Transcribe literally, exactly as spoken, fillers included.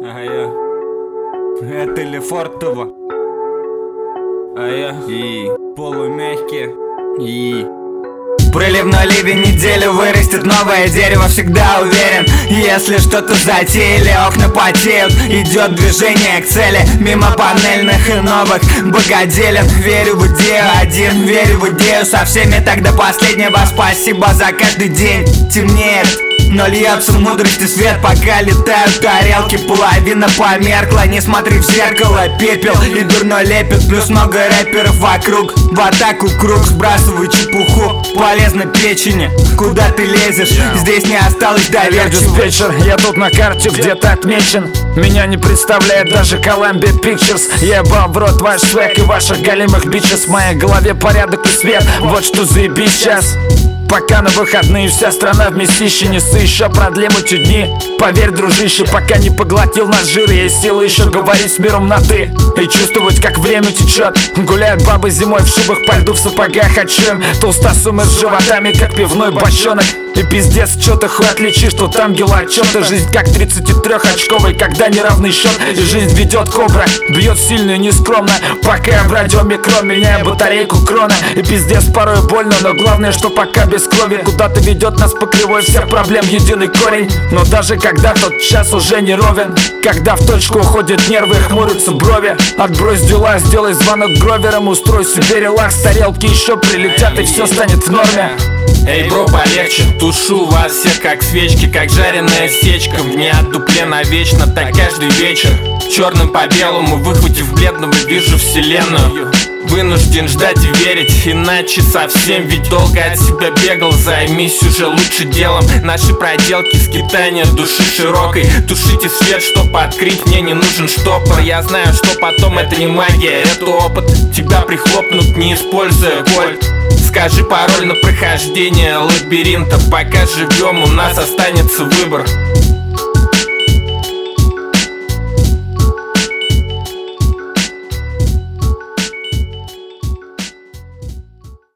А я это Лефортово, а я и полумягкие и Проливной ливень, неделю вырастет новое дерево, всегда уверен. Если что-то затеяли, окна потеют, идет движение к цели. Мимо панельных и новых богоделен. Верю в идею, один верю в идею со всеми, так до последнего. Спасибо за каждый день. Темнеет, но льется мудрости свет, пока летают тарелки. Половина померкла, не смотри в зеркало. Пепел и дурной лепет, плюс много рэперов вокруг. В атаку круг, сбрасывай чепуху. Полезно печени, куда ты лезешь? Здесь не осталось доверчивых. Диспетчер, я тут на карте где-то отмечен. Меня не представляет даже Columbia Pictures. Я ебал в рот ваш свек и ваших голимых бичес. В моей голове порядок и свет, вот что заебись сейчас. Пока на выходные вся страна в местище, несы еще продлим эти дни. Поверь, дружище, пока не поглотил наш жир, есть силы еще говорить с миром на ты и чувствовать, как время течет. Гуляют бабы зимой в шубах по льду, в сапогах отчем. Толстосумы с животами, как пивной бочонок. И пиздец, чё ты хуй отличишь, тут ангел от чёрта. Жизнь как тридцатитрёхочковый, когда неравный счет. И жизнь ведет кобра, бьет сильно и нескромно. Пока я в радиомикро, меняю батарейку крона. И пиздец, порой больно, но главное, что пока без крови. Куда-то ведет нас по кривой всех проблем единый корень. Но даже когда тот час уже не ровен, когда в точку уходят нервы и хмурятся брови, отбрось дела, сделай звонок Гровером, устрой себе релакс. Тарелки еще прилетят и все станет в норме. Эй, бро, полегче, тушу вас всех как свечки, как жареная сечка. В дне от дупле навечно, так каждый вечер. Черным по белому, выхватив бледного, вижу вселенную. Вынужден ждать и верить, иначе совсем. Ведь долго от себя бегал, займись уже лучше делом. Наши проделки, скитания души широкой. Тушите свет, чтоб открыть, мне не нужен штопор. Я знаю, что потом это не магия, это опыт. Тебя прихлопнут, не используя боль. Скажи пароль на прохождение лабиринта. Пока живем, у нас останется выбор.